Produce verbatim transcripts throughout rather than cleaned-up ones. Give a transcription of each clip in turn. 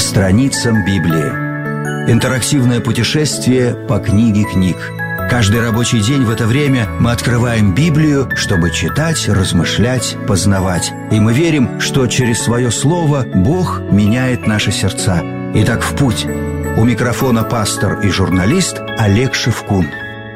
страницам Библии. Интерактивное путешествие по книге книг. Каждый рабочий день в это время мы открываем Библию, чтобы читать, размышлять, познавать. И мы верим, что через свое слово Бог меняет наши сердца. Итак, в путь. У микрофона пастор и журналист Олег Шевкун.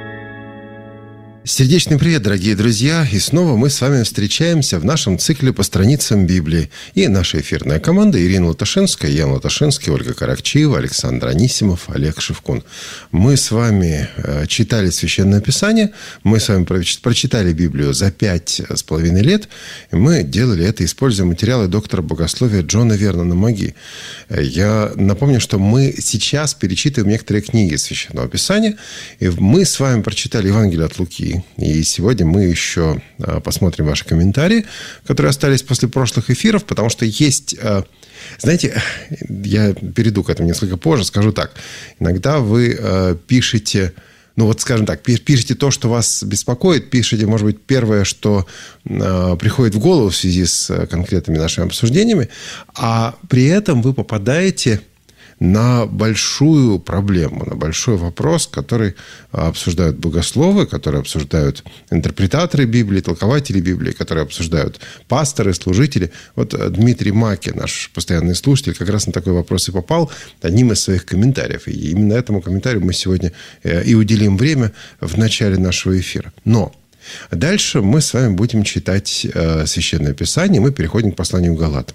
Сердечный привет, дорогие друзья! И снова мы с вами встречаемся в нашем цикле по страницам Библии. И наша эфирная команда: Ирина Латашинская, Ян Латашинский, Ольга Каракчиева, Александр Анисимов, Олег Шевкун. Мы с вами читали Священное Писание, мы с вами прочитали Библию за пять с половиной лет, и мы делали это, используя материалы доктора богословия Джона Вернона Маги. Я напомню, что мы сейчас перечитываем некоторые книги Священного Писания, и мы с вами прочитали Евангелие от Луки. И сегодня мы еще посмотрим ваши комментарии, которые остались после прошлых эфиров, потому что есть... Знаете, я перейду к этому несколько позже, скажу так. Иногда вы пишете... Ну, вот, скажем так, пишите то, что вас беспокоит, пишите, может быть, первое, что приходит в голову в связи с конкретными нашими обсуждениями, а при этом вы попадаете на большую проблему, на большой вопрос, который обсуждают богословы, который обсуждают интерпретаторы Библии, толкователи Библии, которые обсуждают пасторы, служители. Вот Дмитрий Маки, наш постоянный слушатель, как раз на такой вопрос и попал одним из своих комментариев. И именно этому комментарию мы сегодня и уделим время в начале нашего эфира. Но дальше мы с вами будем читать Священное Писание, и мы переходим к посланию к Галатам.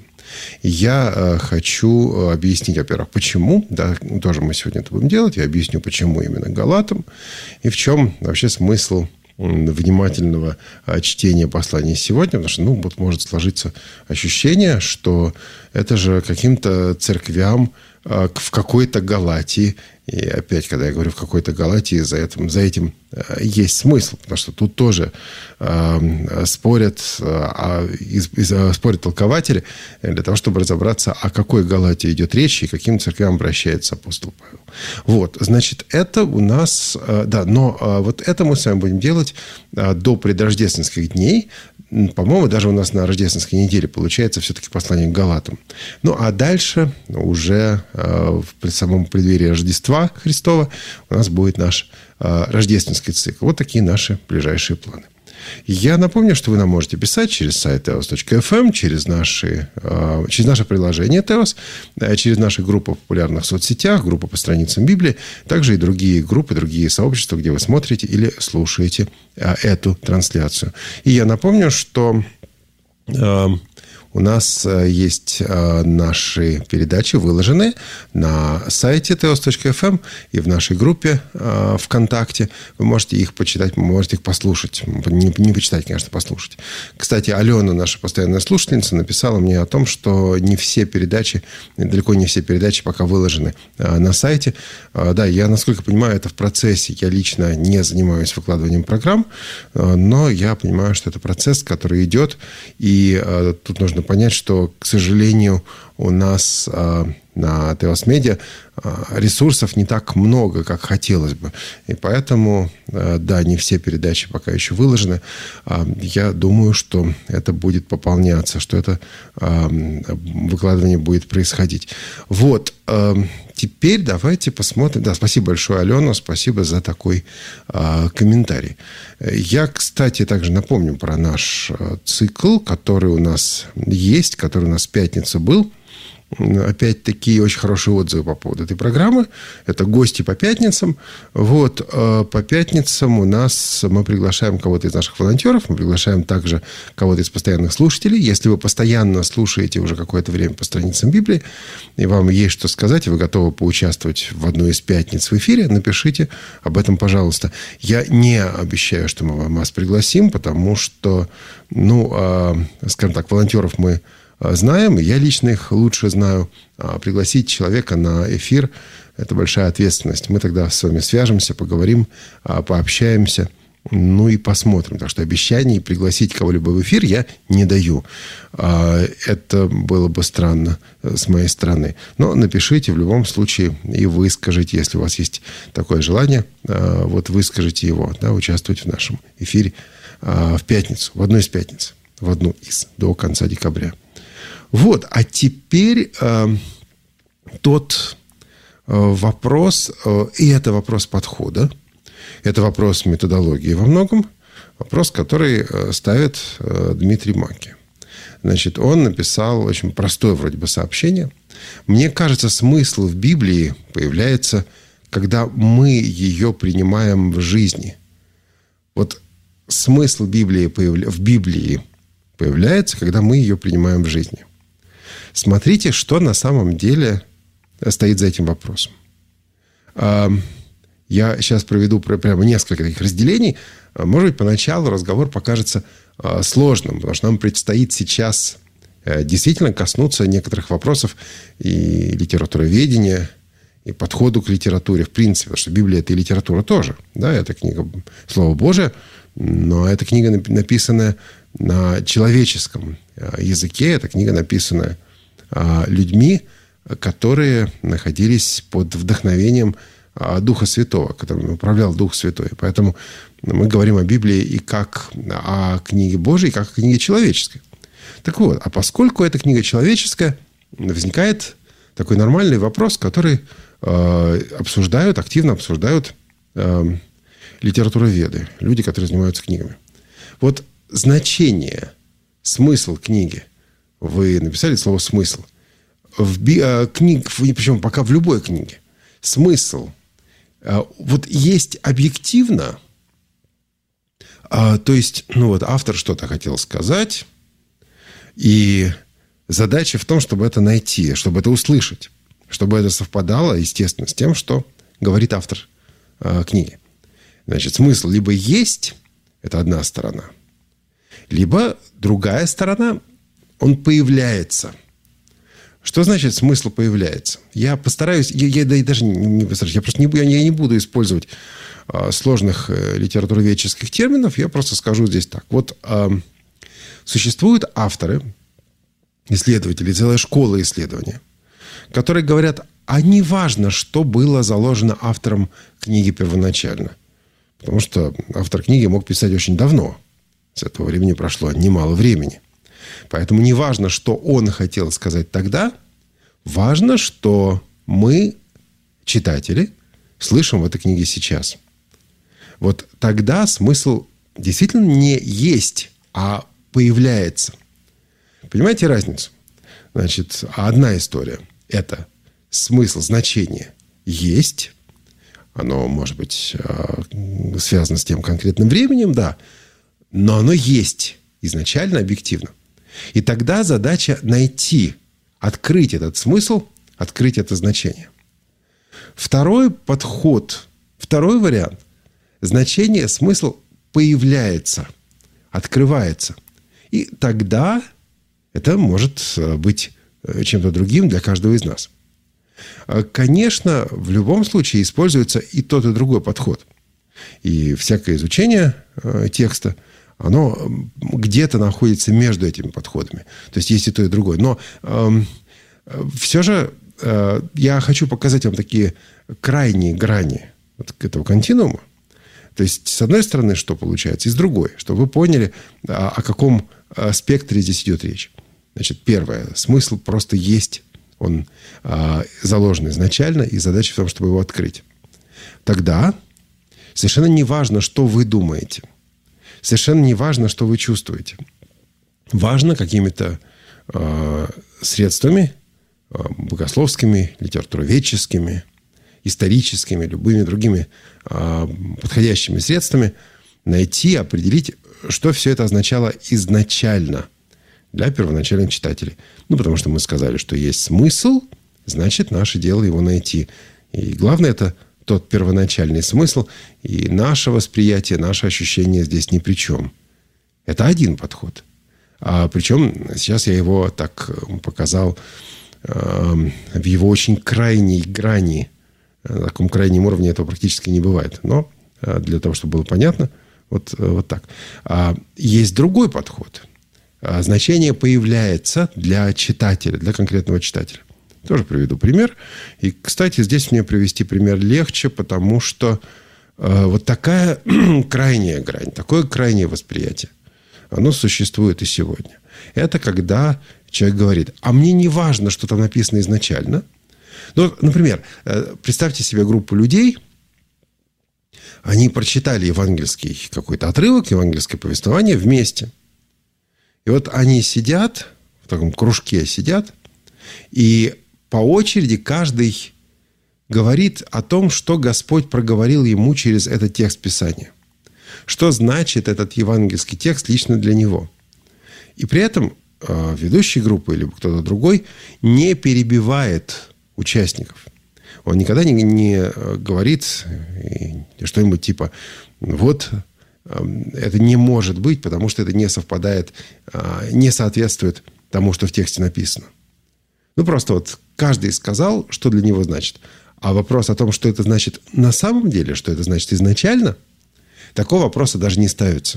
Я хочу объяснить, во-первых, почему, да, тоже мы сегодня это будем делать, я объясню, почему именно Галатам, и в чем вообще смысл внимательного чтения послания сегодня, потому что, ну, вот может сложиться ощущение, что это же каким-то церквям в какой-то Галатии. И опять, когда я говорю в какой-то Галатии, за этим, за этим есть смысл, потому что тут тоже э, спорят, э, из, из, спорят толкователи для того, чтобы разобраться, о какой Галатии идет речь и к каким церквям обращается апостол Павел. Вот, значит, это у нас... Э, да, но э, вот это мы с вами будем делать э, до предрождественских дней. По-моему, даже у нас на рождественской неделе получается все-таки послание к Галатам. Ну, а дальше уже э, в самом преддверии Рождества Христова у нас будет наш э, рождественский цикл. Вот такие наши ближайшие планы. Я напомню, что вы нам можете писать через сайт теос точка эф эм, через, наши, э, через наше приложение Теос, э, через наши группы в популярных соцсетях, группы по страницам Библии, также и другие группы, другие сообщества, где вы смотрите или слушаете э, эту трансляцию. И я напомню, что... Э, У нас есть наши передачи, выложенные на сайте теос точка эф эм и в нашей группе ВКонтакте. Вы можете их почитать, вы можете их послушать. Не, не почитать, конечно, послушать. Кстати, Алена, наша постоянная слушательница, написала мне о том, что не все передачи, далеко не все передачи пока выложены на сайте. Да, я, насколько понимаю, это в процессе. Я лично не занимаюсь выкладыванием программ, но я понимаю, что это процесс, который идет, и тут нужно понять, что, к сожалению, у нас э, на Теос Медиа э, ресурсов не так много, как хотелось бы. И поэтому, э, да, не все передачи пока еще выложены. Э, я думаю, что это будет пополняться, что это э, выкладывание будет происходить. Вот. Э, теперь давайте посмотрим. Да, спасибо большое, Алена, спасибо за такой э, комментарий. Я, кстати, также напомню про наш э, цикл, который у нас есть, который у нас в пятницу был. Опять-таки, очень хорошие отзывы по поводу этой программы. Это гости по пятницам. Вот, по пятницам у нас мы приглашаем кого-то из наших волонтеров, мы приглашаем также кого-то из постоянных слушателей. Если вы постоянно слушаете уже какое-то время по страницам Библии, и вам есть что сказать, и вы готовы поучаствовать в одной из пятниц в эфире, напишите об этом, пожалуйста. Я не обещаю, что мы вас пригласим, потому что, ну, скажем так, волонтеров мы знаем, и я лично их лучше знаю. Пригласить человека на эфир – это большая ответственность. Мы тогда с вами свяжемся, поговорим, пообщаемся, ну и посмотрим. Так что обещаний пригласить кого-либо в эфир я не даю. Это было бы странно с моей стороны. Но напишите в любом случае и выскажите, если у вас есть такое желание, вот выскажите его, да, участвовать в нашем эфире в пятницу, в одну из пятниц, в одну из, до конца декабря. Вот, а теперь, тот вопрос, и это вопрос подхода, это вопрос методологии во многом, вопрос, который ставит Дмитрий Маки. Значит, он написал очень простое вроде бы сообщение. Мне кажется, смысл в Библии появляется, когда мы ее принимаем в жизни. Вот смысл Библии появля... в Библии появляется, когда мы ее принимаем в жизни. Смотрите, что на самом деле стоит за этим вопросом. Я сейчас проведу прямо несколько таких разделений. Может быть, поначалу разговор покажется сложным, потому что нам предстоит сейчас действительно коснуться некоторых вопросов и литературоведения, и подходу к литературе в принципе. Потому что Библия – это и литература тоже. Да, это книга Слова Божия, но это книга, написанная на человеческом языке. Это книга, написанная людьми, которые находились под вдохновением Духа Святого, которым управлял Дух Святой. Поэтому мы говорим о Библии и как о книге Божией, и как о книге человеческой. Так вот, а поскольку эта книга человеческая, возникает такой нормальный вопрос, который э, обсуждают, активно обсуждают э, литературоведы, люди, которые занимаются книгами. Вот значение, смысл книги. Вы написали слово «смысл». В би, э, книг, причем пока в любой книге. Смысл. Э, вот есть объективно, э, то есть, ну вот автор что-то хотел сказать, и задача в том, чтобы это найти, чтобы это услышать, чтобы это совпадало, естественно, с тем, что говорит автор э, книги. Значит, смысл либо есть, это одна сторона, либо другая сторона, он появляется. Что значит смысл появляется? Я постараюсь, я, я да, даже не, не постараюсь, я просто не, я не буду использовать э, сложных э, литературоведческих терминов, я просто скажу здесь так. Вот э, существуют авторы, исследователи, целая школа исследования, которые говорят, а не важно, что было заложено автором книги первоначально. Потому что автор книги мог писать очень давно. С этого времени прошло немало времени. Поэтому не важно, что он хотел сказать тогда, важно, что мы, читатели, слышим в этой книге сейчас. Вот тогда смысл действительно не есть, а появляется. Понимаете разницу? Значит, одна история – это смысл, значение есть. Оно может быть связано с тем конкретным временем, да. Но оно есть изначально, объективно. И тогда задача найти, открыть этот смысл, открыть это значение. Второй подход, второй вариант – значение, смысл появляется, открывается. И тогда это может быть чем-то другим для каждого из нас. Конечно, в любом случае используется и тот, и другой подход. И всякое изучение текста, оно где-то находится между этими подходами. То есть есть и то, и другое. Но э, все же э, я хочу показать вам такие крайние грани вот этого континуума. То есть, с одной стороны, что получается, и с другой, чтобы вы поняли, о, о каком спектре здесь идет речь. Значит, первое. Смысл просто есть. Он э, заложен изначально, и задача в том, чтобы его открыть. Тогда совершенно не важно, что вы думаете. Совершенно не важно, что вы чувствуете. Важно какими-то э, средствами, э, богословскими, литературоведческими, историческими, любыми другими э, подходящими средствами найти, определить, что все это означало изначально для первоначальных читателей. Ну, потому что мы сказали, что есть смысл, значит, наше дело его найти. И главное, это тот первоначальный смысл, и наше восприятие, наше ощущение здесь ни при чем. Это один подход. А причем сейчас я его так показал э, в его очень крайней грани. На таком крайнем уровне этого практически не бывает. Но э, для того, чтобы было понятно, вот, э, вот так. А есть другой подход. А значение появляется для читателя, для конкретного читателя. Тоже приведу пример. И, кстати, здесь мне привести пример легче, потому что э, вот такая крайняя грань, такое крайнее восприятие, оно существует и сегодня. Это когда человек говорит, а мне не важно, что там написано изначально, Ну, например, представьте себе группу людей, они прочитали евангельский какой-то отрывок, евангельское повествование вместе. И вот они сидят, в таком кружке сидят, и по очереди каждый говорит о том, что Господь проговорил ему через этот текст Писания. Что значит этот евангельский текст лично для него. И при этом ведущий группы или кто-то другой не перебивает участников. Он никогда не, не говорит что-нибудь типа «вот это не может быть, потому что это не совпадает, не соответствует тому, что в тексте написано». Ну, просто вот каждый сказал, что для него значит. А вопрос о том, что это значит на самом деле, что это значит изначально, такого вопроса даже не ставится.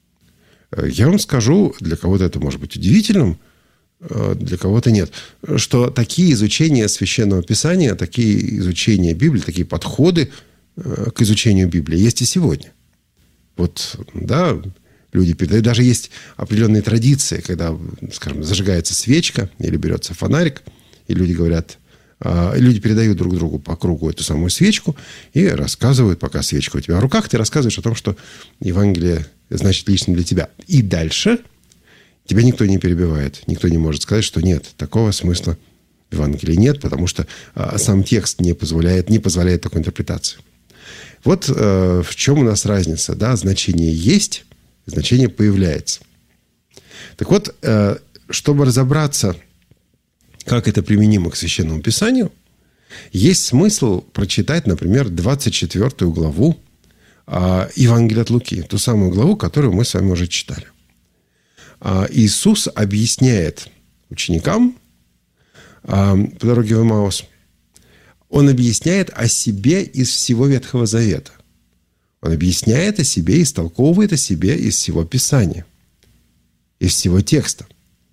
Я вам скажу, для кого-то это может быть удивительным, для кого-то нет, что такие изучения Священного Писания, такие изучения Библии, такие подходы к изучению Библии есть и сегодня. Вот, да, люди передают. Даже есть определенные традиции, когда, скажем, зажигается свечка или берется фонарик, и люди говорят, люди передают друг другу по кругу эту самую свечку и рассказывают, пока свечка у тебя в руках, ты рассказываешь о том, что Евангелие значит лично для тебя. И дальше тебя никто не перебивает, никто не может сказать, что нет, такого смысла в Евангелии нет, потому что сам текст не позволяет, не позволяет такой интерпретации. Вот э, в чем у нас разница. Да? Значение есть, значение появляется. Так вот, э, чтобы разобраться, как это применимо к Священному Писанию, есть смысл прочитать, например, двадцать четвёртую главу э, Евангелия от Луки, ту самую главу, которую мы с вами уже читали. Э, Иисус объясняет ученикам э, по дороге в Эмаус, Он объясняет о себе из всего Ветхого Завета. Он объясняет о себе, истолковывает о себе из всего Писания, из всего текста.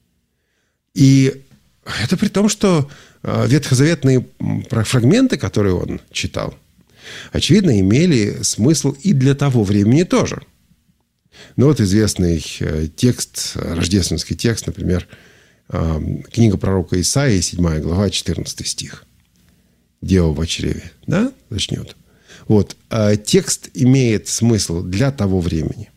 И это при том, что ветхозаветные фрагменты, которые он читал, очевидно, имели смысл и для того времени тоже. Ну вот известный текст, рождественский текст, например, книга пророка Исаии, седьмая глава, четырнадцатый стих. Дева в чреве, да, начнет. Вот, текст имеет смысл для того времени.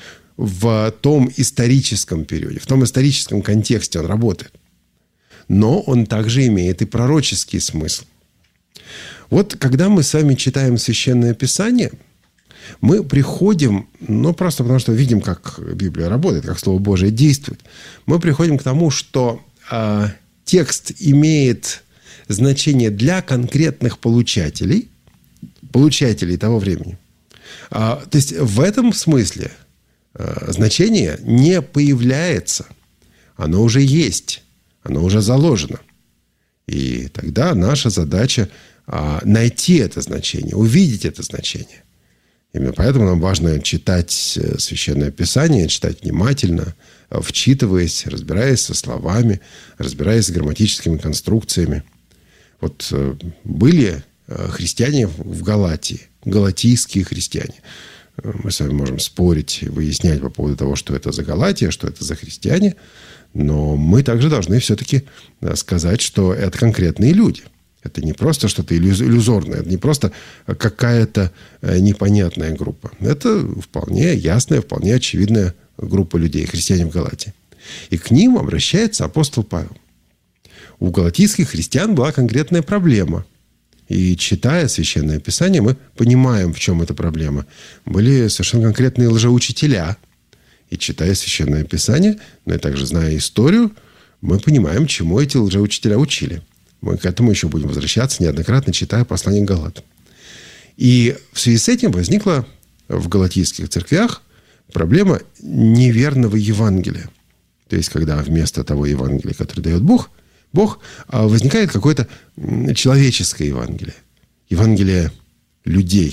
В том историческом периоде, в том историческом контексте он работает. Но он также имеет и пророческий смысл. Вот, когда мы с вами читаем Священное Писание, мы приходим, ну, просто потому что видим, как Библия работает, как Слово Божие действует. Мы приходим к тому, что э, текст имеет значение для конкретных получателей, получателей того времени. А, то есть в этом смысле а, значение не появляется. Оно уже есть, оно уже заложено. И тогда наша задача а, найти это значение, увидеть это значение. Именно поэтому нам важно читать Священное Писание, читать внимательно, вчитываясь, разбираясь со словами, разбираясь с грамматическими конструкциями. Вот были христиане в Галатии, галатийские христиане. Мы с вами можем спорить и выяснять по поводу того, что это за Галатия, что это за христиане. Но мы также должны все-таки сказать, что это конкретные люди. Это не просто что-то иллюзорное, это не просто какая-то непонятная группа. Это вполне ясная, вполне очевидная группа людей, христиане в Галатии. И к ним обращается апостол Павел. У галатийских христиан была конкретная проблема. И читая Священное Писание, мы понимаем, в чем эта проблема. Были совершенно конкретные лжеучителя. И читая Священное Писание, но и также зная историю, мы понимаем, чему эти лжеучителя учили. Мы к этому еще будем возвращаться, неоднократно читая послание к Галатам. И в связи с этим возникла в галатийских церквях проблема неверного Евангелия. То есть, когда вместо того Евангелия, которое дает Бог, Бог, возникает какое-то человеческое Евангелие. Евангелие людей.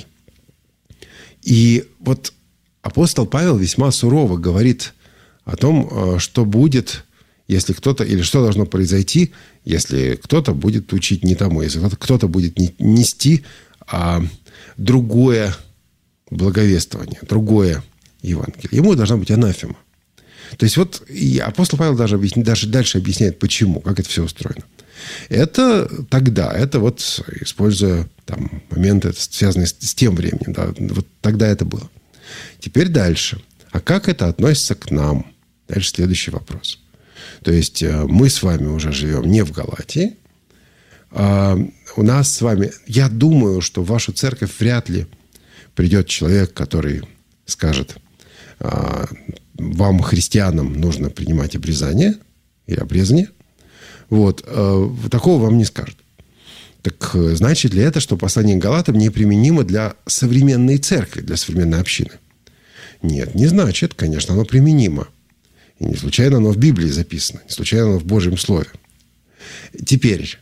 И вот апостол Павел весьма сурово говорит о том, что будет, если кто-то, или что должно произойти, если кто-то будет учить не тому, если кто-то будет нести а, другое благовествование, другое Евангелие. Ему должна быть анафема. То есть вот и апостол Павел даже, даже дальше объясняет, почему, как это все устроено. Это тогда, это вот используя там моменты, связанные с, с тем временем, да, вот тогда это было. Теперь дальше. А как это относится к нам? Дальше следующий вопрос. То есть мы с вами уже живем не в Галатии. А у нас с вами, я думаю, что в вашу церковь вряд ли придет человек, который скажет: вам, христианам, нужно принимать обрезание или обрезание. Вот. Такого вам не скажут. Так значит ли это, что послание к Галатам неприменимо для современной церкви, для современной общины? Нет, не значит. Конечно, оно применимо. И не случайно оно в Библии записано. Не случайно оно в Божьем Слове. Теперь,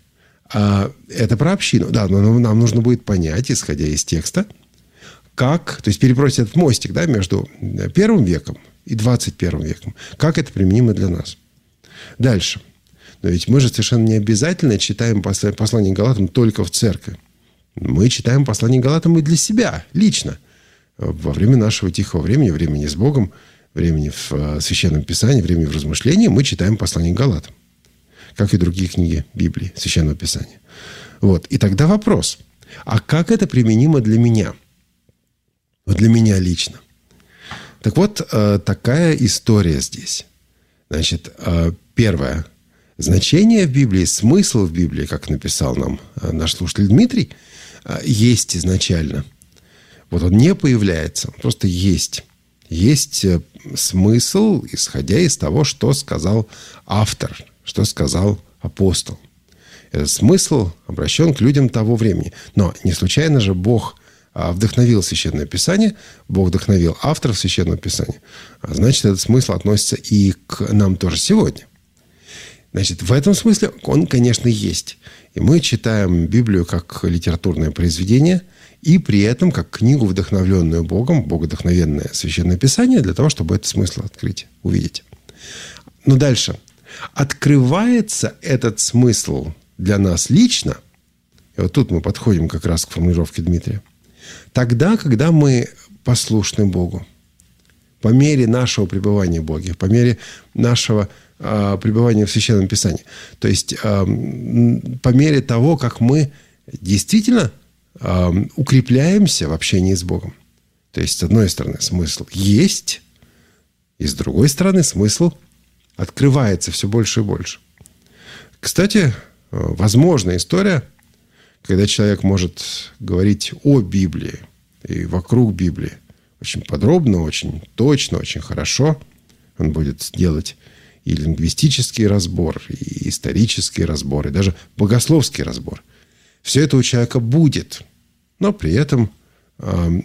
это про общину. Да, но нам нужно будет понять, исходя из текста, как, то есть перебросить этот мостик, да, между первым веком и двадцать первым веком. Как это применимо для нас? Дальше. Но ведь мы же совершенно не обязательно читаем послание к Галатам только в церкви. Мы читаем послание к Галатам и для себя, лично. Во время нашего тихого времени, времени с Богом, времени в Священном Писании, времени в размышлении, мы читаем послание к Галатам. Как и другие книги Библии, Священного Писания. Вот. И тогда вопрос. А как это применимо для меня? Вот для меня лично. Так вот, такая история здесь. Значит, первое. Значение в Библии, смысл в Библии, как написал нам наш слушатель Дмитрий, есть изначально. Вот он не появляется, он просто есть. Есть смысл, исходя из того, что сказал автор, что сказал апостол. Этот смысл обращен к людям того времени. Но не случайно же Бог вдохновил Священное Писание, Бог вдохновил авторов Священного Писания. А значит, этот смысл относится и к нам тоже сегодня. Значит, в этом смысле он, конечно, есть. И мы читаем Библию как литературное произведение, и при этом как книгу, вдохновленную Богом, богодухновенное Священное Писание, для того, чтобы этот смысл открыть, увидеть. Но дальше. Открывается этот смысл для нас лично, и вот тут мы подходим как раз к формулировке Дмитрия, тогда, когда мы послушны Богу, по мере нашего пребывания в Боге, по мере нашего э, пребывания в Священном Писании. То есть, э, по мере того, как мы действительно э, укрепляемся в общении с Богом. То есть, с одной стороны, смысл есть, и с другой стороны, смысл открывается все больше и больше. Кстати, возможна история, когда человек может говорить о Библии и вокруг Библии очень подробно, очень точно, очень хорошо. Он будет делать и лингвистический разбор, и исторический разбор, и даже богословский разбор. Все это у человека будет, но при этом э,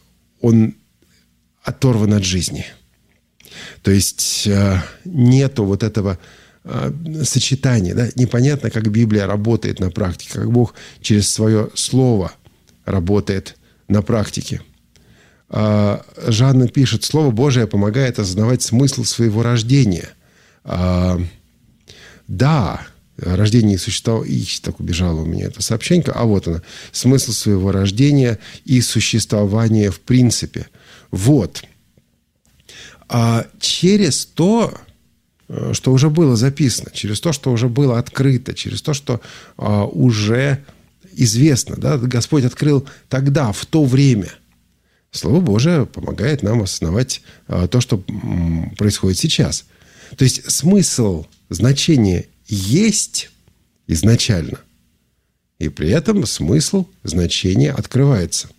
он оторван от жизни. То есть э, нету вот этого э, сочетания. Да? Непонятно, как Библия работает на практике, как Бог через свое слово работает на практике. Жанна пишет: Слово Божие помогает осознавать смысл своего рождения. Да, рождение и существование... Так убежало у меня это сообщение. А вот оно. Смысл своего рождения и существования в принципе. Вот. А через то, что уже было записано, через то, что уже было открыто, через то, что уже известно, да, Господь открыл тогда, в то время. Слово Божие помогает нам осознавать а, то, что м, происходит сейчас. То есть смысл, значение есть изначально. И при этом смысл, значение открывается.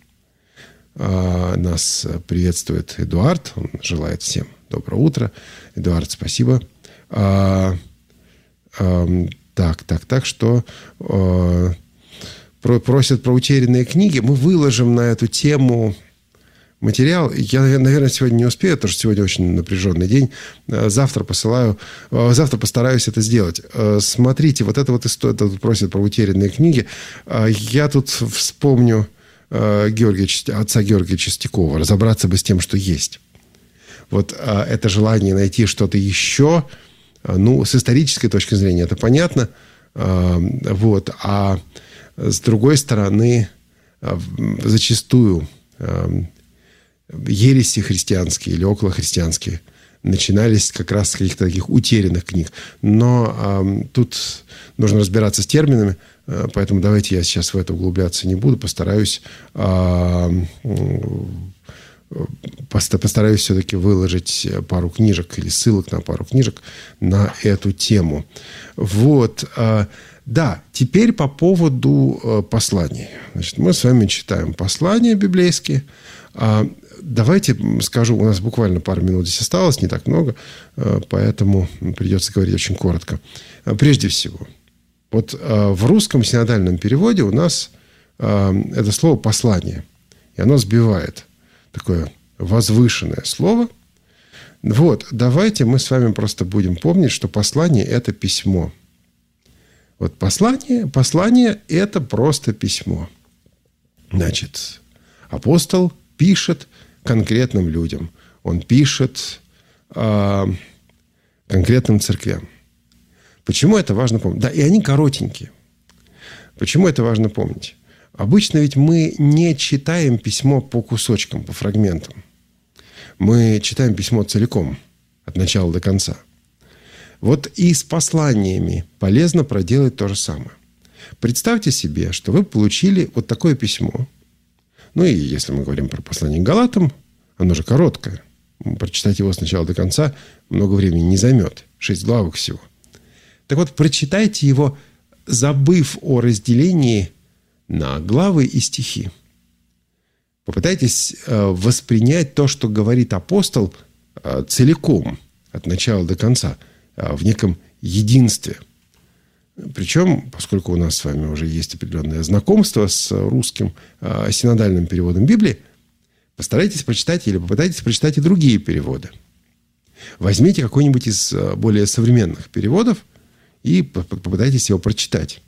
А, нас приветствует Эдуард. Он желает всем доброго утра. Эдуард, спасибо. А, а, так, так, так, что... А, просят про утерянные книги. Мы выложим на эту тему... материал. Я, наверное, сегодня не успею, потому что сегодня очень напряженный день. Завтра посылаю, завтра постараюсь это сделать. Смотрите, вот это вот история, тут просят про утерянные книги. Я тут вспомню Георгия, отца Георгия Чистякова, разобраться бы с тем, что есть. Вот это желание найти что-то еще, ну, с исторической точки зрения, это понятно. Вот. А с другой стороны, зачастую ереси христианские или околохристианские начинались как раз с каких-то таких утерянных книг. Но э, тут нужно разбираться с терминами, э, поэтому давайте я сейчас в это углубляться не буду, постараюсь, э, постараюсь все-таки выложить пару книжек или ссылок на пару книжек на эту тему. Вот. Э, да, теперь по поводу э, посланий. Значит, мы с вами читаем послания библейские. Э, Давайте скажу, у нас буквально пару минут здесь осталось, не так много, поэтому придется говорить очень коротко. Прежде всего, вот в русском синодальном переводе у нас это слово «послание», и оно сбивает такое возвышенное слово. Вот, давайте мы с вами просто будем помнить, что послание – это письмо. Вот послание, послание – это просто письмо. Значит, апостол пишет конкретным людям. Он пишет э, конкретным церквям. Почему это важно помнить? Да, и они коротенькие. Почему это важно помнить? Обычно ведь мы не читаем письмо по кусочкам, по фрагментам. Мы читаем письмо целиком, от начала до конца. Вот и с посланиями полезно проделать то же самое. Представьте себе, что вы получили вот такое письмо. Ну и если мы говорим про послание к Галатам, оно же короткое. Прочитать его с начала до конца много времени не займет. Шесть главок всего. Так вот, прочитайте его, забыв о разделении на главы и стихи. Попытайтесь воспринять то, что говорит апостол, целиком, от начала до конца, в неком единстве. Причем, поскольку у нас с вами уже есть определенное знакомство с русским э, синодальным переводом Библии, постарайтесь прочитать или попытайтесь прочитать и другие переводы. Возьмите какой-нибудь из более современных переводов и попытайтесь его прочитать.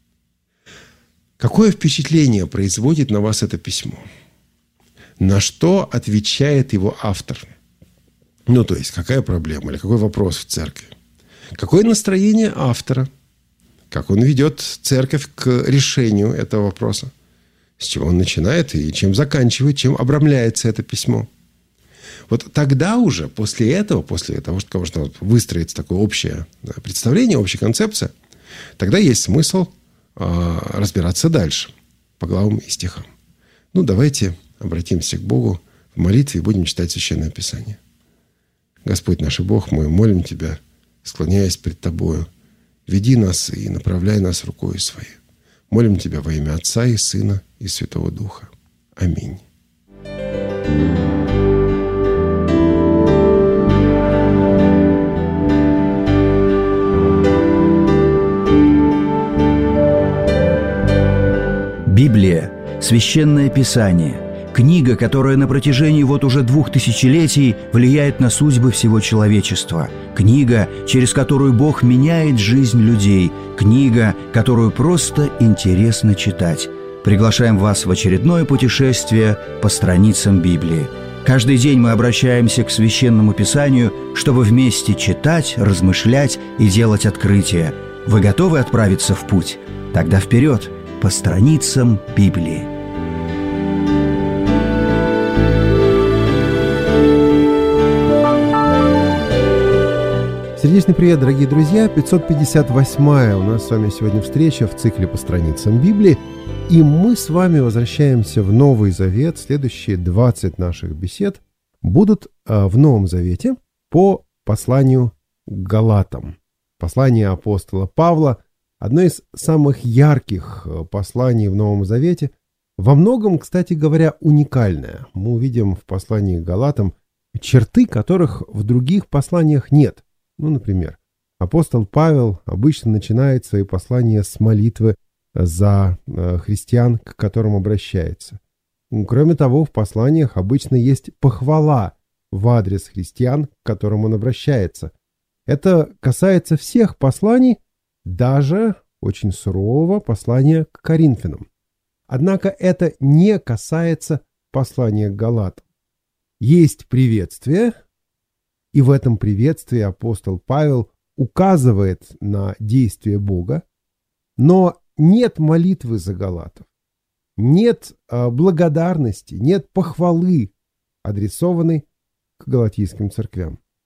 Какое впечатление производит на вас это письмо? На что отвечает его автор? Ну, то есть, какая проблема или какой вопрос в церкви? Какое настроение автора? Как он ведет церковь к решению этого вопроса? С чего он начинает и чем заканчивает, чем обрамляется это письмо? Вот тогда уже, после этого, после того, что выстроится такое общее представление, общая концепция, тогда есть смысл э, разбираться дальше по главам и стихам. Ну, давайте обратимся к Богу в молитве и будем читать Священное Писание. Господь наш и Бог, мы молим Тебя, склоняясь пред Тобою, веди нас и направляй нас рукой Своей. Молим Тебя во имя Отца и Сына и Святого Духа. Аминь. Библия – священное писание, книга, которая на протяжении вот уже двух тысячелетий влияет на судьбы всего человечества. Книга, через которую Бог меняет жизнь людей. Книга, которую просто интересно читать. Приглашаем вас в очередное путешествие по страницам Библии. Каждый день мы обращаемся к Священному Писанию, чтобы вместе читать, размышлять и делать открытия. Вы готовы отправиться в путь? Тогда вперед, по страницам Библии. Сердечный привет, дорогие друзья! пятьсот пятьдесят восьмая у нас с вами сегодня встреча в цикле по страницам Библии. И мы с вами возвращаемся в Новый Завет. Следующие двадцать наших бесед будут в Новом Завете по посланию к Галатам. Послание апостола Павла – одно из самых ярких посланий в Новом Завете. Во многом, кстати говоря, уникальное. Мы увидим в послании к Галатам черты, которых в других посланиях нет. Ну, например, апостол Павел обычно начинает свои послания с молитвы за христиан, к которым обращается. Кроме того, в посланиях обычно есть похвала в адрес христиан, к которым он обращается. Это касается всех посланий, даже очень сурового послания к Коринфянам. Однако это не касается послания к Галатам. Есть приветствие, и в этом приветствии апостол Павел указывает на действие Бога, но нет молитвы за галатов, нет э, благодарности, нет похвалы, адресованной к галатийским церквям.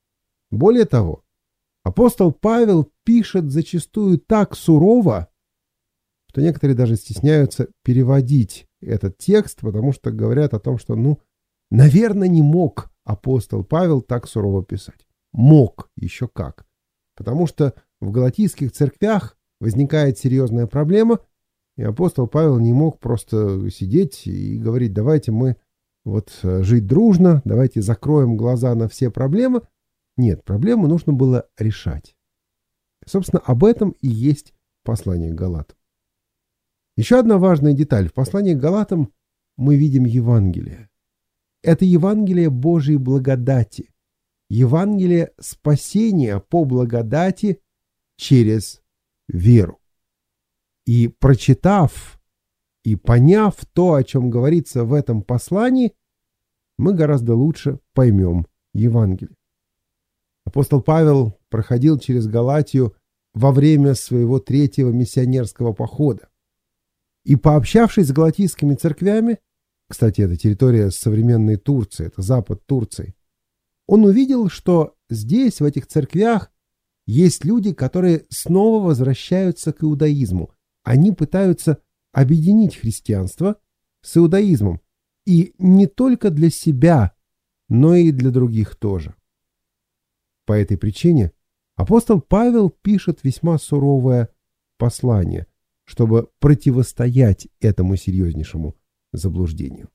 Более того, апостол Павел пишет зачастую так сурово, что некоторые даже стесняются переводить этот текст, потому что говорят о том, что, ну, наверное, не мог апостол Павел так сурово писать. Мог, еще как. Потому что в галатийских церквях возникает серьезная проблема, и апостол Павел не мог просто сидеть и говорить: давайте мы вот жить дружно, давайте закроем глаза на все проблемы. Нет, проблемы нужно было решать. Собственно, об этом и есть послание к Галатам. Еще одна важная деталь. В послании к Галатам мы видим Евангелие. Это Евангелие Божьей благодати. Евангелие спасения по благодати через веру. И прочитав и поняв то, о чем говорится в этом послании, мы гораздо лучше поймем Евангелие. Апостол Павел проходил через Галатию во время своего третьего миссионерского похода. И пообщавшись с галатийскими церквями, кстати, это территория современной Турции, это запад Турции, он увидел, что здесь, в этих церквях, есть люди, которые снова возвращаются к иудаизму. Они пытаются объединить христианство с иудаизмом. И не только для себя, но и для других тоже. По этой причине апостол Павел пишет весьма суровое послание, чтобы противостоять этому серьезнейшему заблуждению.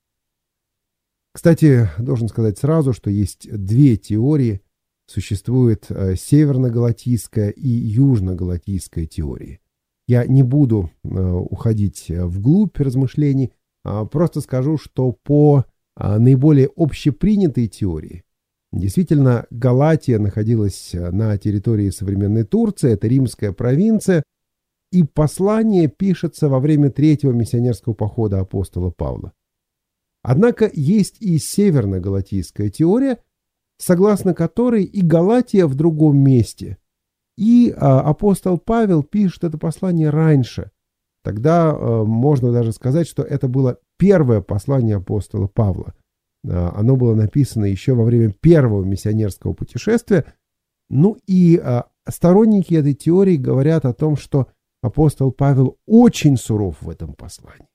Кстати, должен сказать сразу, что есть две теории. Существует северно-галатийская и южно-галатийская теории. Я не буду уходить вглубь размышлений, просто скажу, что по наиболее общепринятой теории действительно Галатия находилась на территории современной Турции, это римская провинция, и послание пишется во время третьего миссионерского похода апостола Павла. Однако есть и северно-галатийская теория, согласно которой и Галатия в другом месте, и а, апостол Павел пишет это послание раньше. Тогда а, можно даже сказать, что это было первое послание апостола Павла. А, оно было написано еще во время первого миссионерского путешествия. Ну и а, сторонники этой теории говорят о том, что апостол Павел очень суров в этом послании.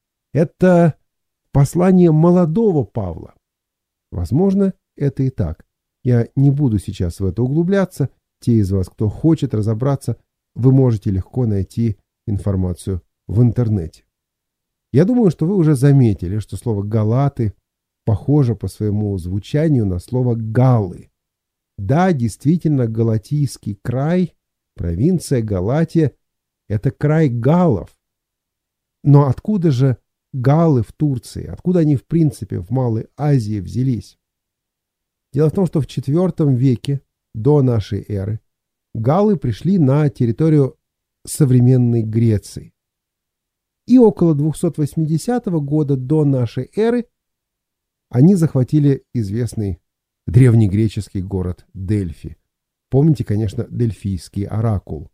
Это послание молодого Павла. Возможно, это и так. Я не буду сейчас в это углубляться. Те из вас, кто хочет разобраться, вы можете легко найти информацию в интернете. Я думаю, что вы уже заметили, что слово «галаты» похоже по своему звучанию на слово «галлы». Да, действительно, галатийский край, провинция Галатия – это край галлов. Но откуда же галлы в Турции? Откуда они, в принципе, в Малой Азии взялись? Дело в том, что в четвёртом веке до нашей эры галлы пришли на территорию современной Греции. И около двухсот восьмидесятого года до нашей эры они захватили известный древнегреческий город Дельфи. Помните, конечно, Дельфийский оракул.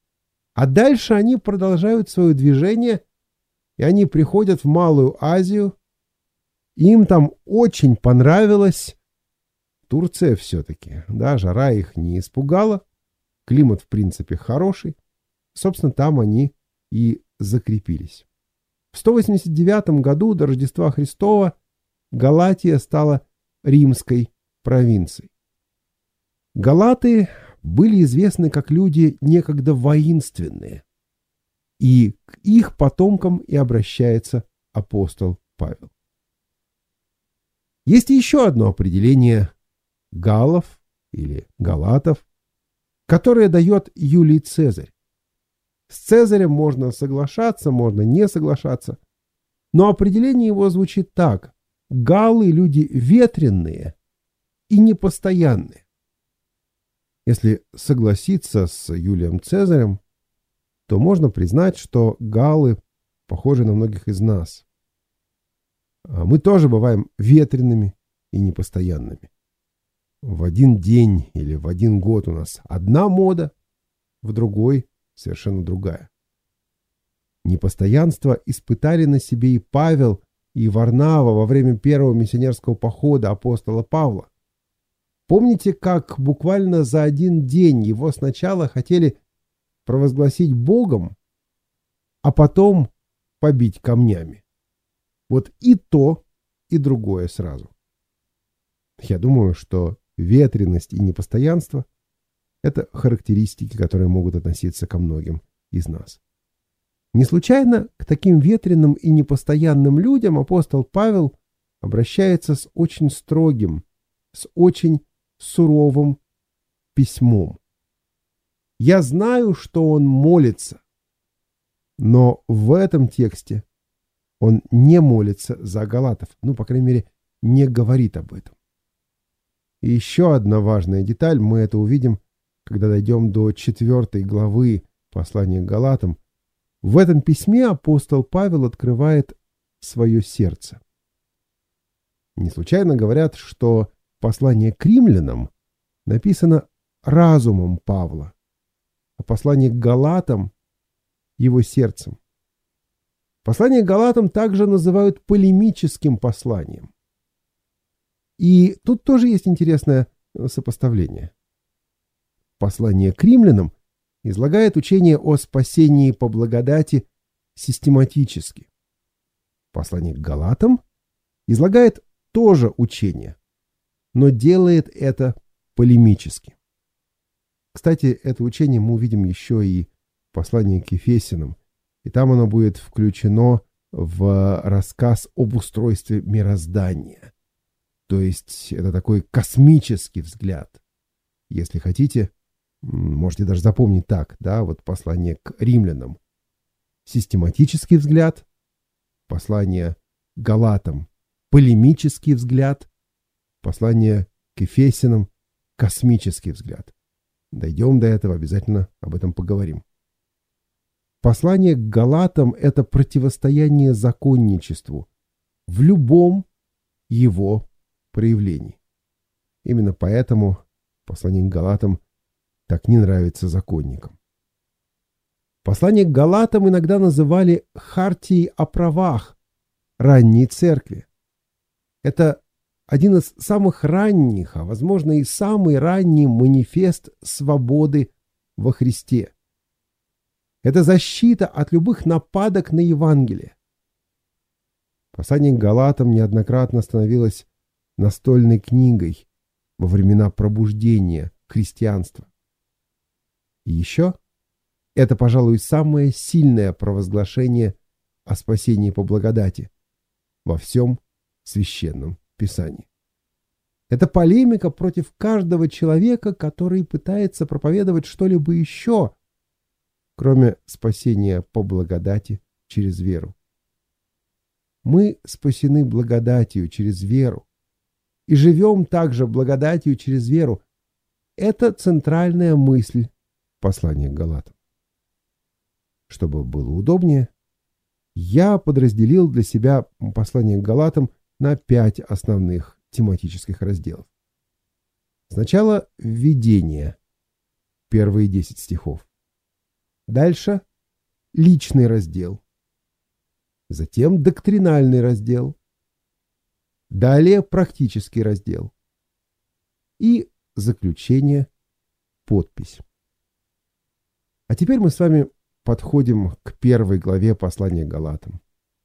А дальше они продолжают свое движение, и они приходят в Малую Азию. Им там очень понравилось. Турция все-таки, да, жара их не испугала, климат, в принципе, хороший. Собственно, там они и закрепились. В сто восемьдесят девятом году до Рождества Христова Галатия стала римской провинцией. Галаты были известны как люди некогда воинственные, и к их потомкам и обращается апостол Павел. Есть еще одно определение галлов или галатов, которое дает Юлий Цезарь. С Цезарем можно соглашаться, можно не соглашаться, но определение его звучит так: галлы – люди ветреные и непостоянные. Если согласиться с Юлием Цезарем, то можно признать, что галлы похожи на многих из нас. Мы тоже бываем ветреными и непостоянными. В один день или в один год у нас одна мода, в другой совершенно другая. Непостоянство испытали на себе и Павел, и Варнава во время первого миссионерского похода апостола Павла. Помните, как буквально за один день его сначала хотели провозгласить Богом, а потом побить камнями? Вот и то, и другое сразу. Я думаю, что ветренность и непостоянство – это характеристики, которые могут относиться ко многим из нас. Не случайно к таким ветреным и непостоянным людям апостол Павел обращается с очень строгим, с очень суровым письмом. Я знаю, что он молится, но в этом тексте он не молится за галатов, ну, по крайней мере, не говорит об этом. И еще одна важная деталь, мы это увидим, когда дойдем до четвертой главы послания к Галатам. В этом письме апостол Павел открывает свое сердце. Не случайно говорят, что послание к римлянам написано разумом Павла, а послание к Галатам — его сердцем. Послание к Галатам также называют полемическим посланием. И тут тоже есть интересное сопоставление. Послание к римлянам излагает учение о спасении по благодати систематически. Послание к Галатам излагает тоже учение, но делает это полемически. Кстати, это учение мы увидим еще и в послании к Ефесянам, и там оно будет включено в рассказ об устройстве мироздания. То есть это такой космический взгляд. Если хотите, можете даже запомнить так, да, вот послание к римлянам. Систематический взгляд, послание к Галатам, полемический взгляд, послание к Ефесянам, космический взгляд. Дойдем до этого, обязательно об этом поговорим. Послание к Галатам – это противостояние законничеству в любом его проявлений. Именно поэтому послание к Галатам так не нравится законникам. Послание к Галатам иногда называли хартией о правах ранней церкви. Это один из самых ранних, а возможно и самый ранний манифест свободы во Христе. Это защита от любых нападок на Евангелие. Послание к Галатам неоднократно становилось настольной книгой во времена пробуждения христианства. И еще это, пожалуй, самое сильное провозглашение о спасении по благодати во всем Священном Писании. Это полемика против каждого человека, который пытается проповедовать что-либо еще, кроме спасения по благодати через веру. Мы спасены благодатью через веру и живем также благодатью через веру. Это центральная мысль послания к Галатам. Чтобы было удобнее, я подразделил для себя послание к Галатам на пять основных тематических разделов. Сначала введение, первые десять стихов. Дальше личный раздел. Затем доктринальный раздел. Далее практический раздел. И заключение, подпись. А теперь мы с вами подходим к первой главе послания к Галатам.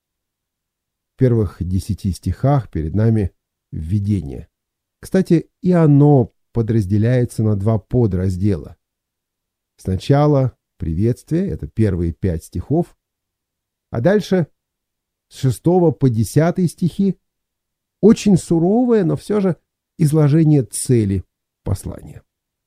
В первых десяти стихах перед нами введение. Кстати, и оно подразделяется на два подраздела. Сначала приветствие, это первые пять стихов, а дальше с шестого по десятый стихи очень суровое, но все же изложение цели послания.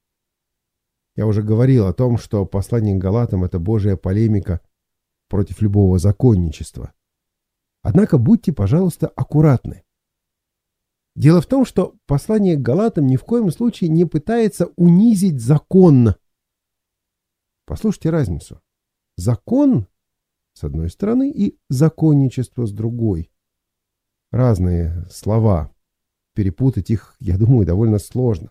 Я уже говорил о том, что послание к Галатам – это Божья полемика против любого законничества. Однако будьте, пожалуйста, аккуратны. Дело в том, что послание к Галатам ни в коем случае не пытается унизить закон. Послушайте разницу. Закон с одной стороны и законничество с другой. Разные слова. Перепутать их, я думаю, довольно сложно.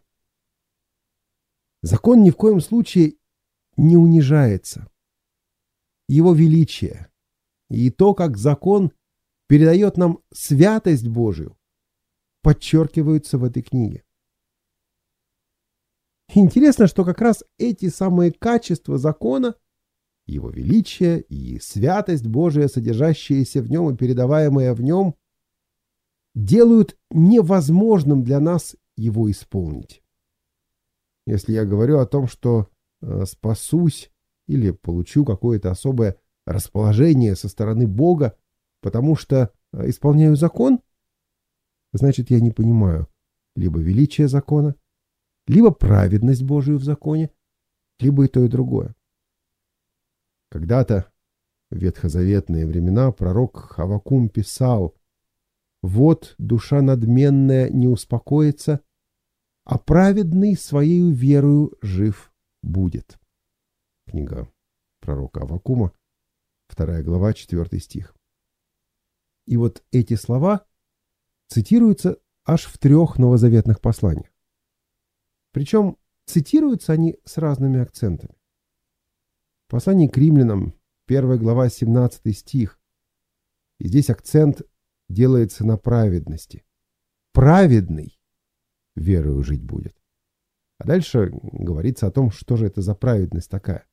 Закон ни в коем случае не унижается. Его величие и то, как закон передает нам святость Божию, подчеркиваются в этой книге. Интересно, что как раз эти самые качества закона, его величие и святость Божия, содержащиеся в нем и передаваемые в нем, делают невозможным для нас его исполнить. Если я говорю о том, что э, спасусь или получу какое-то особое расположение со стороны Бога, потому что э, исполняю закон, значит, я не понимаю либо величие закона, либо праведность Божию в законе, либо и то, и другое. Когда-то в ветхозаветные времена пророк Аввакум писал: «Вот душа надменная не успокоится, а праведный своею верою жив будет». Книга пророка Аввакума, вторая глава, четвёртый стих. И вот эти слова цитируются аж в трех новозаветных посланиях. Причем цитируются они с разными акцентами. В послании к римлянам, первая глава, семнадцатый стих. И здесь акцент делается на праведности. Праведный верою жить будет. А дальше говорится о том, что же это за праведность такая.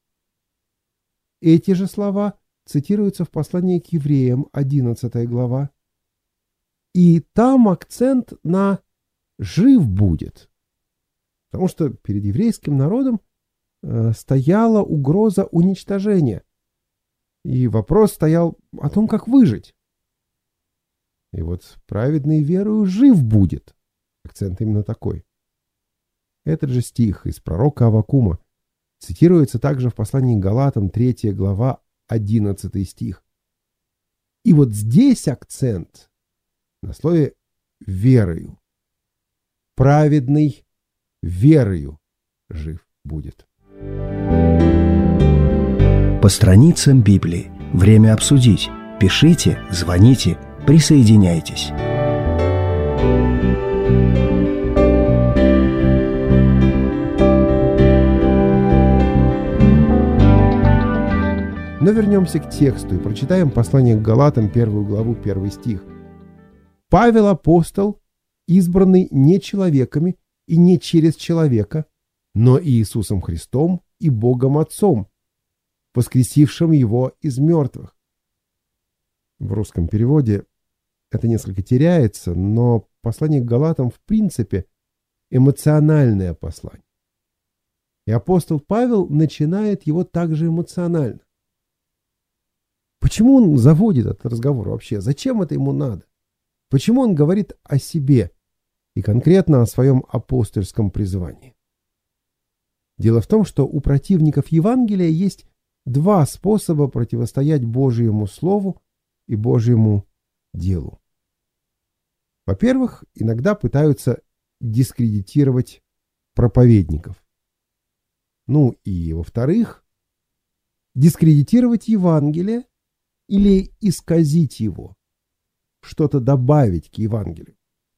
Эти же слова цитируются в послании к евреям, одиннадцатая глава. И там акцент на «жив будет». Потому что перед еврейским народом э, стояла угроза уничтожения. И вопрос стоял о том, как выжить. И вот праведный верою жив будет. Акцент именно такой. Этот же стих из пророка Аввакума цитируется также в послании к Галатам, третья глава, одиннадцатый стих. И вот здесь акцент на слове «верою». Праведный верою жив будет. По страницам Библии. Время обсудить. Пишите, звоните, присоединяйтесь. Но вернемся к тексту и прочитаем послание к Галатам, первую главу, первый стих. «Павел апостол, избранный не человеками и не через человека, но Иисусом Христом и Богом Отцом, воскресившим его из мертвых». В русском переводе это несколько теряется, но послание к Галатам в принципе эмоциональное послание. И апостол Павел начинает его также эмоционально. Почему он заводит этот разговор вообще? Зачем это ему надо? Почему он говорит о себе и конкретно о своем апостольском призвании? Дело в том, что у противников Евангелия есть два способа противостоять Божьему Слову и Божьему делу. Во-первых, иногда пытаются дискредитировать проповедников. Ну и во-вторых, дискредитировать Евангелие или исказить его, что-то добавить к Евангелию.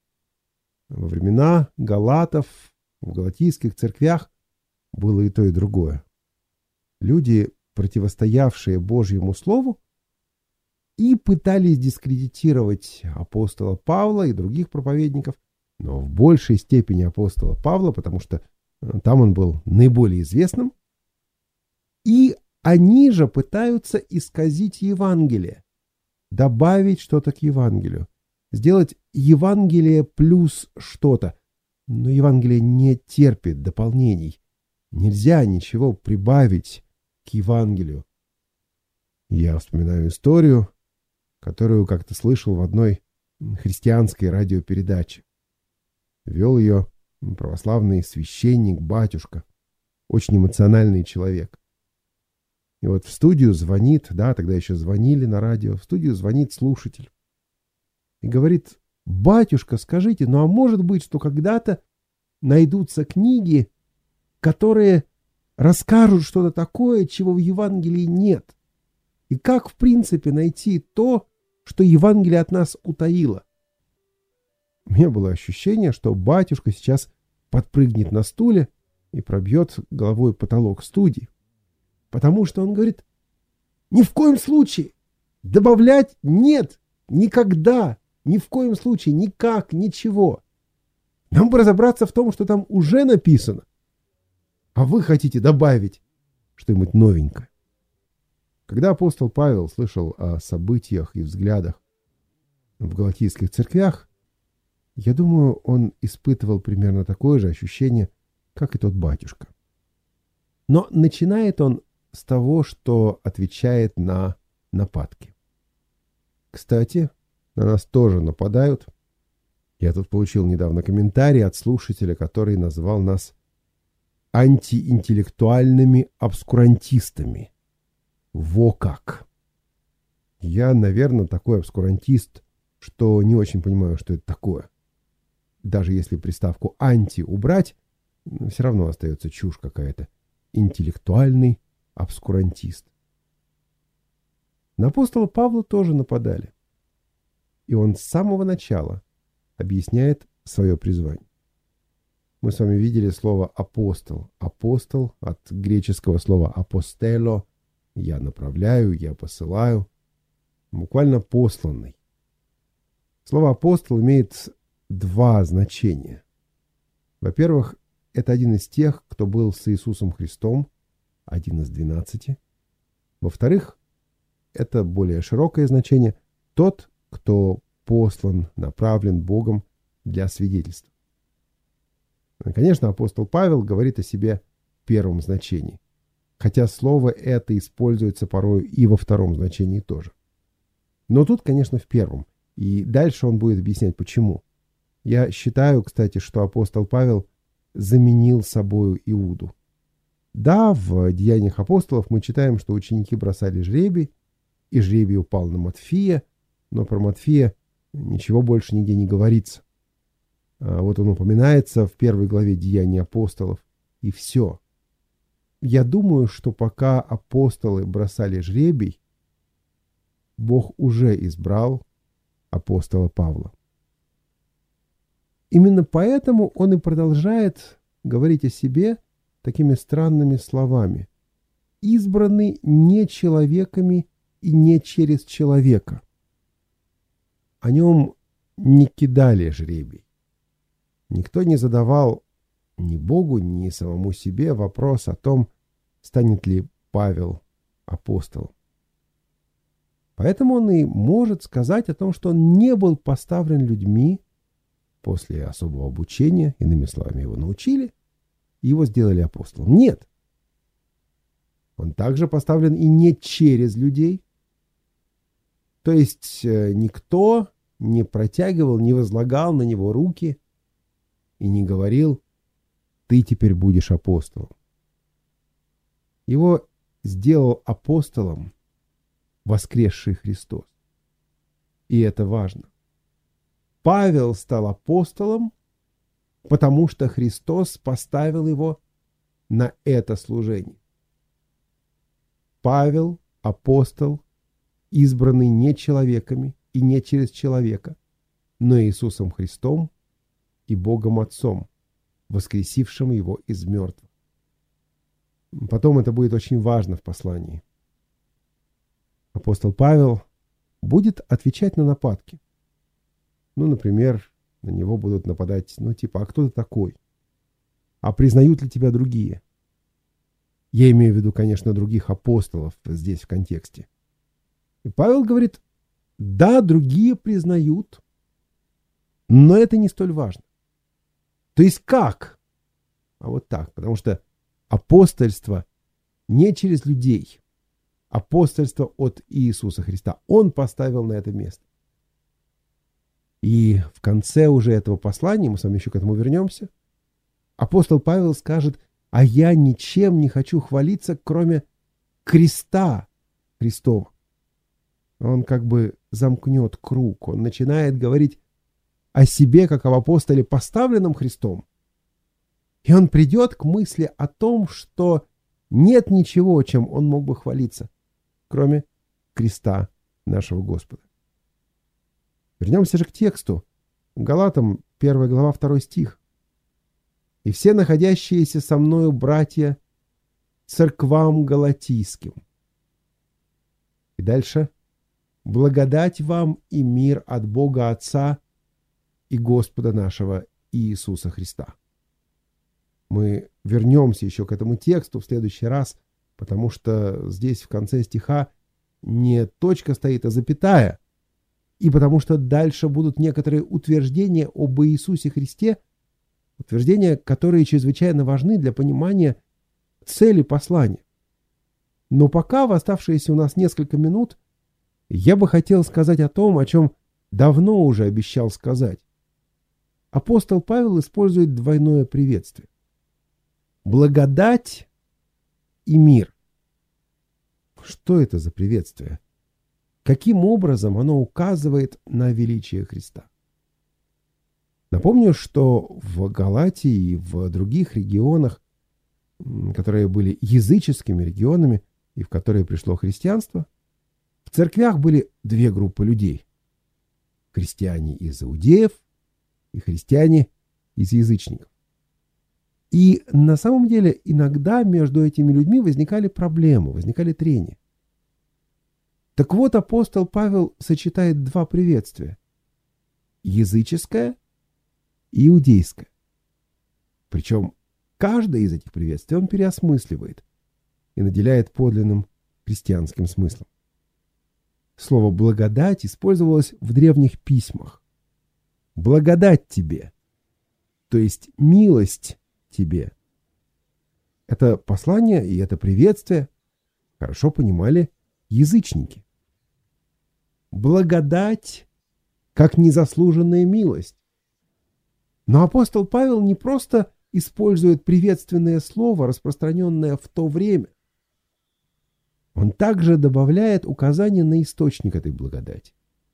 Во времена галатов в галатийских церквях было и то, и другое. Люди, противостоявшие Божьему Слову, и пытались дискредитировать апостола Павла и других проповедников, но в большей степени апостола Павла, потому что там он был наиболее известным, и они же пытаются исказить Евангелие, добавить что-то к Евангелию, сделать Евангелие плюс что-то. Но Евангелие не терпит дополнений. Нельзя ничего прибавить к Евангелию. Я вспоминаю историю, которую как-то слышал в одной христианской радиопередаче. Вел ее православный священник, батюшка, очень эмоциональный человек. И вот в студию звонит, да, тогда еще звонили на радио, в студию звонит слушатель. И говорит: батюшка, скажите, ну а может быть, что когда-то найдутся книги, которые расскажут что-то такое, чего в Евангелии нет? И как, в принципе, найти то, что Евангелие от нас утаило? У меня было ощущение, что батюшка сейчас подпрыгнет на стуле и пробьет головой потолок студии. Потому что он говорит: ни в коем случае добавлять нет, никогда, ни в коем случае, никак, ничего. Нам бы разобраться в том, что там уже написано. а вы хотите добавить что-нибудь новенькое. Когда апостол Павел слышал о событиях и взглядах в галатийских церквях, я думаю, он испытывал примерно такое же ощущение, как и тот батюшка. Но начинает он с того, что отвечает на нападки. Кстати, на нас тоже нападают. Я тут получил недавно комментарий от слушателя, который назвал нас антиинтеллектуальными обскурантистами. Во как! Я, наверное, такой обскурантист, что не очень понимаю, что это такое. Даже если приставку «анти» убрать, все равно остается чушь какая-то. Интеллектуальный обскурантист. На апостола Павла тоже нападали. И он с самого начала объясняет свое призвание. Мы с вами видели слово «апостол». Апостол от греческого слова «апостело» — «я направляю», «я посылаю», буквально «посланный». Слово «апостол» имеет два значения. Во-первых, это один из тех, кто был с Иисусом Христом, один из двенадцати. Во-вторых, это более широкое значение, тот, кто послан, направлен Богом для свидетельства. Конечно, апостол Павел говорит о себе в первом значении, хотя слово это используется порой и во втором значении тоже. Но тут, конечно, в первом, и дальше он будет объяснять, почему. Я считаю, кстати, что апостол Павел заменил собою Иуду. Да, в Деяниях апостолов мы читаем, что ученики бросали жребий, и жребий упал на Матфия, но про Матфия ничего больше нигде не говорится. А вот он упоминается в первой главе Деяний апостолов, и все. Я думаю, что пока апостолы бросали жребий, Бог уже избрал апостола Павла. Именно поэтому он и продолжает говорить о себе такими странными словами. Избранный не человеками и не через человека. О нем не кидали жребий. Никто не задавал ни Богу, ни самому себе вопрос о том, станет ли Павел апостолом. Поэтому он и может сказать о том, что он не был поставлен людьми после особого обучения, иными словами, его научили, и его сделали апостолом. Нет. Он также поставлен и не через людей. То есть никто не протягивал, не возлагал на него руки и не говорил: ты теперь будешь апостолом. Его сделал апостолом воскресший Христос. И это важно. Павел стал апостолом, потому что Христос поставил его на это служение. Павел – апостол, избранный не человеками и не через человека, но Иисусом Христом и Богом Отцом, воскресившим его из мертвых. Потом это будет очень важно в послании. Апостол Павел будет отвечать на нападки. Ну, например, на него будут нападать, ну, типа, а кто ты такой? А признают ли тебя другие? Я имею в виду, конечно, других апостолов здесь в контексте. И Павел говорит: да, другие признают, но это не столь важно. То есть как? А вот так, потому что апостольство не через людей, апостольство от Иисуса Христа. Он поставил на это место. И в конце уже этого послания, мы с вами еще к этому вернемся, апостол Павел скажет: а я ничем не хочу хвалиться, кроме креста Христова. Он как бы замкнет круг. Он начинает говорить о себе, как об апостоле, поставленном Христом. И он придет к мысли о том, что нет ничего, чем он мог бы хвалиться, кроме креста нашего Господа. Вернемся же к тексту. Галатам, первая глава, второй стих. «И все находящиеся со мною братья церквам галатийским». И дальше. «Благодать вам и мир от Бога Отца и Господа нашего Иисуса Христа». Мы вернемся еще к этому тексту в следующий раз, потому что здесь в конце стиха не точка стоит, а запятая. И потому что дальше будут некоторые утверждения об Иисусе Христе, утверждения, которые чрезвычайно важны для понимания цели послания. Но пока в оставшиеся у нас несколько минут я бы хотел сказать о том, о чем давно уже обещал сказать. Апостол Павел использует двойное приветствие. Благодать и мир. Что это за приветствие? Каким образом оно указывает на величие Христа? Напомню, что в Галатии и в других регионах, которые были языческими регионами и в которые пришло христианство, в церквях были две группы людей. Христиане из иудеев и христиане из язычников. И на самом деле иногда между этими людьми возникали проблемы, возникали трения. Так вот, апостол Павел сочетает два приветствия. Языческое и иудейское. Причем каждое из этих приветствий он переосмысливает и наделяет подлинным христианским смыслом. Слово «благодать» использовалось в древних письмах. «Благодать тебе», то есть «милость тебе». Это послание и это приветствие хорошо понимали язычники. Благодать как незаслуженная милость. Но апостол Павел не просто использует приветственное слово, распространенное в то время. Он также добавляет указание на источник этой благодати.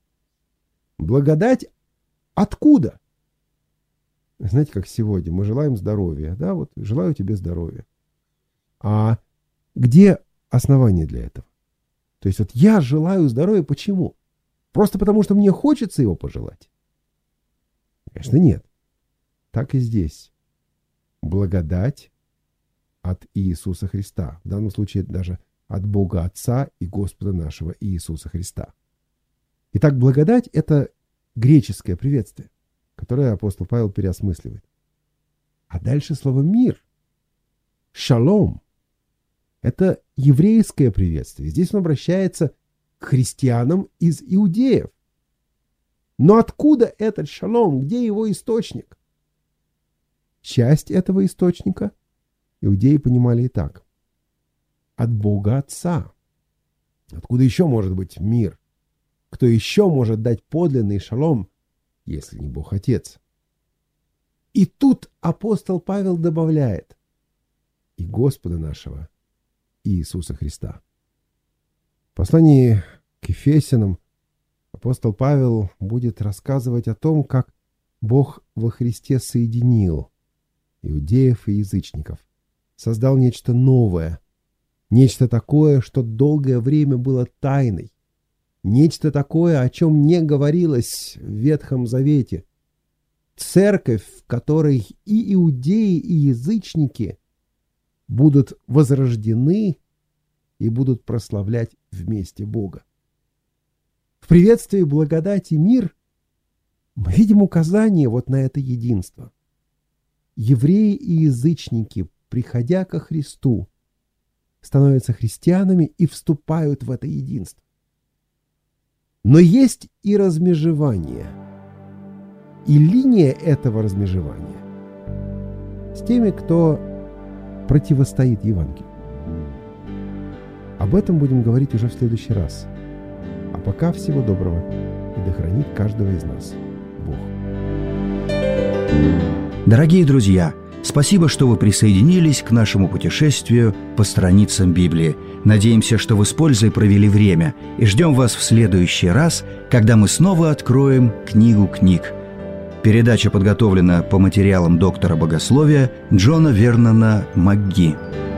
Благодать откуда? Знаете, как сегодня мы желаем здоровья, да, вот желаю тебе здоровья. А где основание для этого? То есть вот я желаю здоровья, почему? Просто потому, что мне хочется его пожелать? Конечно, нет. Так и здесь. Благодать от Иисуса Христа. В данном случае даже от Бога Отца и Господа нашего Иисуса Христа. Итак, благодать – это греческое приветствие, которое апостол Павел переосмысливает. А дальше слово «мир». Шалом. Это еврейское приветствие. Здесь он обращается к христианам из иудеев. Но откуда этот шалом? Где его источник? Часть этого источника иудеи понимали и так. От Бога Отца. Откуда еще может быть мир? Кто еще может дать подлинный шалом, если не Бог Отец? И тут апостол Павел добавляет: и Господа нашего Иисуса Христа. В послании к Ефесянам апостол Павел будет рассказывать о том, как Бог во Христе соединил иудеев и язычников, создал нечто новое, нечто такое, что долгое время было тайной, нечто такое, о чем не говорилось в Ветхом Завете. Церковь, в которой и иудеи, и язычники будут возрождены и будут прославлять вместе Бога. В приветствии благодать и мир мы видим указание вот на это единство. Евреи и язычники, приходя ко Христу, становятся христианами и вступают в это единство. Но есть и размежевание, и линия этого размежевания с теми, кто противостоит Евангелию. Об этом будем говорить уже в следующий раз. А пока всего доброго, и да хранит каждого из нас Бог. Дорогие друзья, спасибо, что вы присоединились к нашему путешествию по страницам Библии. Надеемся, что вы с пользой провели время, и ждем вас в следующий раз, когда мы снова откроем книгу книг. Передача подготовлена по материалам доктора богословия Джона Вернона МакГи.